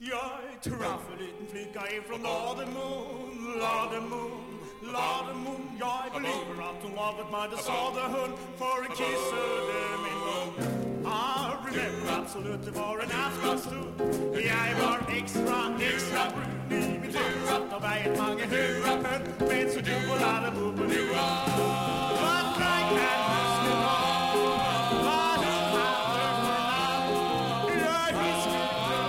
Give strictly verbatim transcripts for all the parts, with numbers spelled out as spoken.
Jag är traffig liten flicka ifrån Lademon, Lademon, Lademon. Jag believer att hon var ett mother saw the hun for a kiss under min mun. I remember absolut det var en aftonstund. Jag var extra, extra brun i mitt hus. Satt av berget mange hurrapen, men så du och Lademon på nu. But I can't miss you all. Vad du hade för namn. Jag visste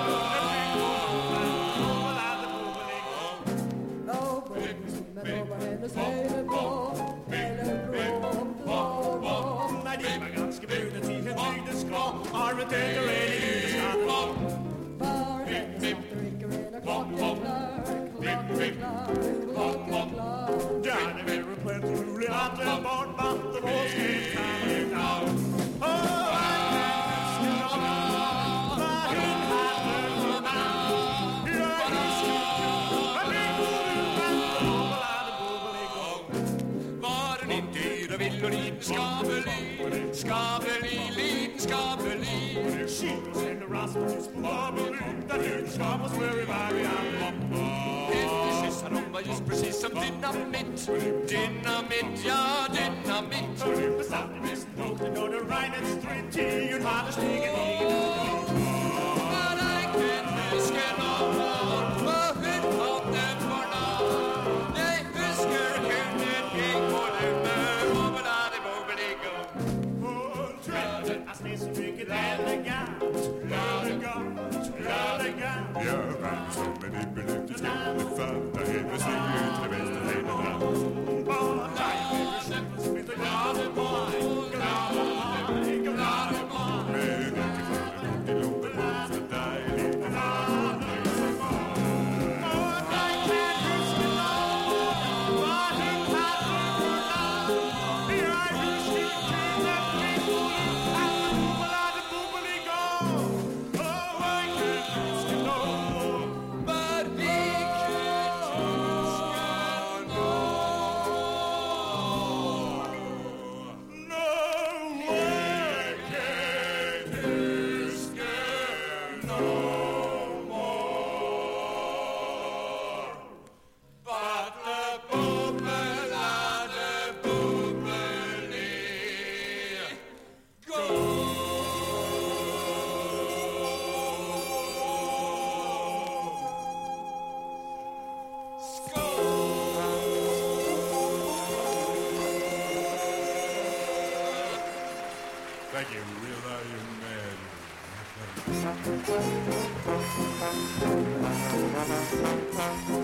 nej, det var ganska brunet till en tydlig skval. Har ett äter en i huvudstaden. Var hennes natt dricker en klockan klar, klockan klar, klockan klar. Där är väl plenty roligt att det bort vatten och skrivt kan det klar. Åh, jag ska vad hon hade för namn. Jag visste vad det borde vatten och lade bubbel igång. Var den inte yra vill och liten skabeli, skabeli, liten skabeli. Shit, and the Rasmus på bubbel, där liten skab och smör i varje Sissar hon var just precis som dynamit, dynamit, ja dynamit. Besatt i västen åkte då det regnade straight till Jön hade stigen i. Vad är kvinnesken av vår, vad hur kom den för någon? Nej, husker kunden gick på lummer, bubbelade bubbeligo. Hon trädde att det så mycket elegant, elegant, elegant. Jag vann som en ypperlycklig skål, fatta hela stigen till vänster hela fram. Bara nej, vi släpper som inte glada boy, glada boy, glada boy. Men inte för det kom till långt bort för dig, lite glada boy. Och jag kan huska någon, vad du hade för namn. Jag visste till att vi borde att bubbelade bubbel igång. Och jag kan huska någon, vad vi kan huska någon. No, I can't huska no more. But the bubbelade bubbel igång. Thank you, real Iron Man.